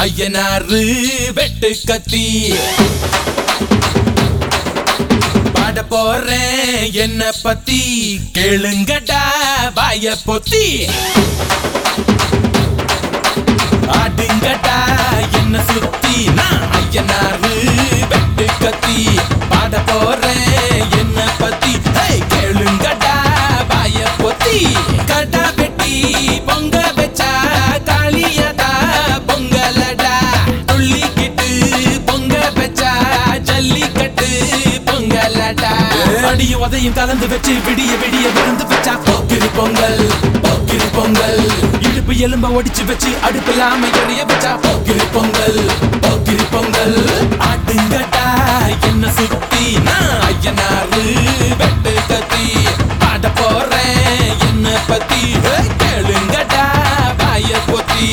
ஐயனாரு வெட்டு கத்தி பாட போறேன் என்ன பத்தி கேளுங்கடா வாய பொத்தி ஆடுங்கடா என்ன சுத்தி நான் ஐயனாரு வெட்டு கத்தி பாட போறேன் என்ன பத்தி கேளுங்கடா வாய பொத்தி கடா வெட்டி பொங்க வச்சா காளியதா பொங்கலடா துள்ளிக்கிட்டு பொங்க வச்சா ஜல்லிக்கட்டு பொங்கலடா அடியும் உதையும் கலந்து வச்சு விடிய விடிய விருந்து வச்சா போக்கிரி பொங்கல் போக்கிரி பொங்கல் இடுப்பு எலும்ப ஒடிச்சு வச்சு அடுப்பில்லாம எறிய வச்சா போக்கிரி பொங்கல் போக்கிரி பொங்கல் ஆட்டுங்கட்டா என்ன சுத்தி நான் ஐயனாரு வெட்டு கத்தி பாட போறேன் என்ன பத்தி கேளுங்கடா வாய பொத்தி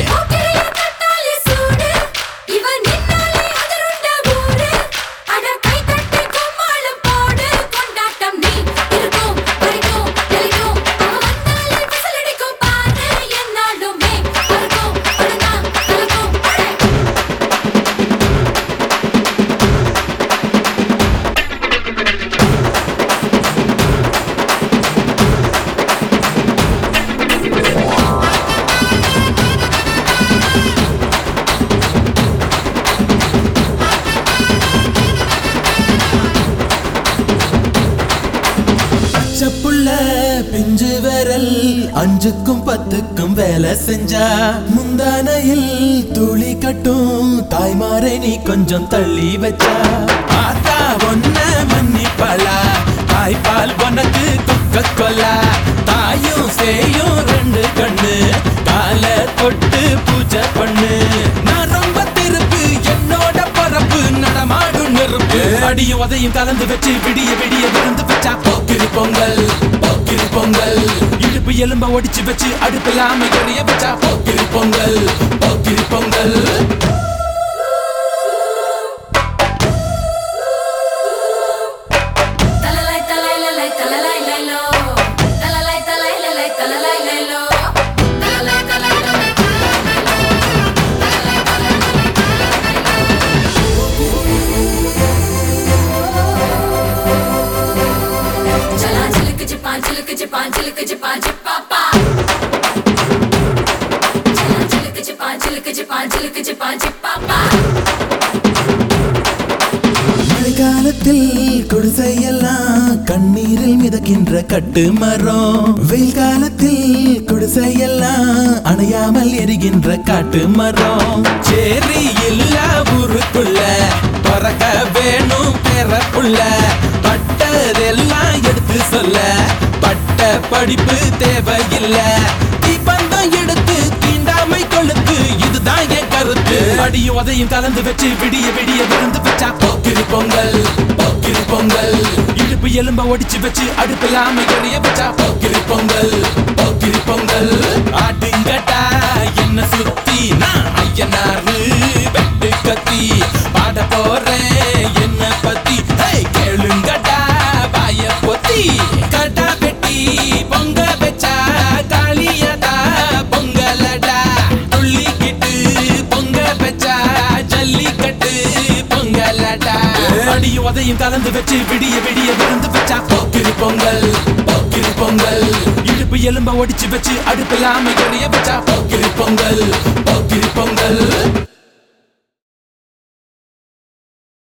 புள்ள பிஞ்சு விரல் அஞ்சுக்கும் பத்துக்கும் வேலை செஞ்சா முந்தானையில் துளி கட்டும் தாய்மாரை நீ கொஞ்சம் தள்ளி வச்சா ஆத்தா ஒன்ன மன்னிப்பலா தாய்ப்பால் உனக்கு குக்க கொல்லா தாயும் சேயும் ரெண்டு கண்ணு கால தொட்டு பூஜை பண்ணு நான் ரொம்ப திருப்பு என்னோட பரப்பு நடமாடும் நெருப்பு அடியும் உதையும் கலந்து வச்சு விடிய விடிய விருந்து வச்சா போக்கிரி பொங்கல் போக்கிரி பொங்கல் இடுப்பு எலும்ப ஒடிச்சு வச்சு அடுப்பில்லாம எறிய வச்சா போக்கிரி பொங்கல் போக்கிரி பொங்கல் மழைக்காலத்தில் குடிசையெல்லாம் கண்ணீரில் மிதக்கின்ற கட்டு மரம் வெயில் காலத்தில் குடிசையெல்லாம் அணையாமல் எரிகின்ற காட்டு மரம் சேரி இல்லா ஊருக்குள்ள பறக்க வேணும் பிறப்புள்ள பட்டதெல்லாம் எடுத்து சொல்ல பட்ட படிப்பு தேவையில்ல தீபந்தம் எடுத்து தீண்டாமை கொழுத்து இதுதான் என் கருத்து அடியும் உதையும் கலந்து வச்சு விடிய விடிய விருந்து வச்சா போக்கிரி பொங்கல் போக்கிரி பொங்கல் இடுப்பு எலும்ப ஒடிச்சு வச்சு அடுப்பில்லாம எறிய வச்சா போக்கிரி பொங்கல் போக்கிரி பொங்கல் ஆடுங்கட்டா என்ன சுத்தி நான் ஐயனாரு வெட்டு கத்தி பாட போறேன் என்ன பத்தி கேளுங்கடா வாய பொத்தி கடா வெட்டி பொங்க வச்சா காளியதா பொங்கலடா துள்ளிக்கிட்டு பொங்க வச்சா ஜல்லிக்கட்டு பொங்கலடா அடியும் உதையும் கலந்து வச்சு விடிய விடிய விருந்து வச்சா போக்கிரி பொங்கல் போக்கிரி பொங்கல் இடுப்பு எலும்ப ஒடிச்சு வச்சு அடுப்பில்லாம எறிய வச்சா போக்கிரி பொங்கல் போக்கிரி பொங்கல்